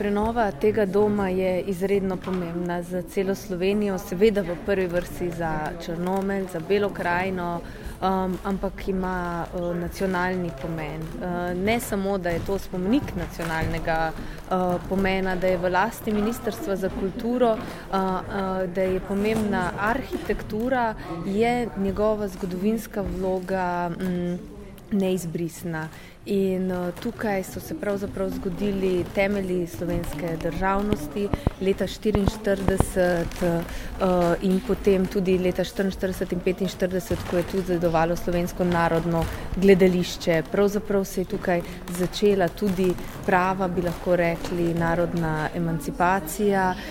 Prenova tega doma je izredno pomembna za celo Slovenijo, seveda v prvi vrsti za Črnomelj, za Belo krajino, ampak ima nacionalni pomen. Ne samo, da je to spomenik nacionalnega pomena, da je v lasti Ministrstva za kulturo, da je pomembna arhitektura, je njegova zgodovinska vloga neizbrisna. In tukaj so se pravzaprav zgodili temelji slovenske državnosti leta 1944 in potem tudi leta 1944 in 1945, ko je tudi zadovalo Slovensko narodno gledališče. Pravzaprav se je tukaj začela tudi prava, bi lahko rekli, narodna emancipacija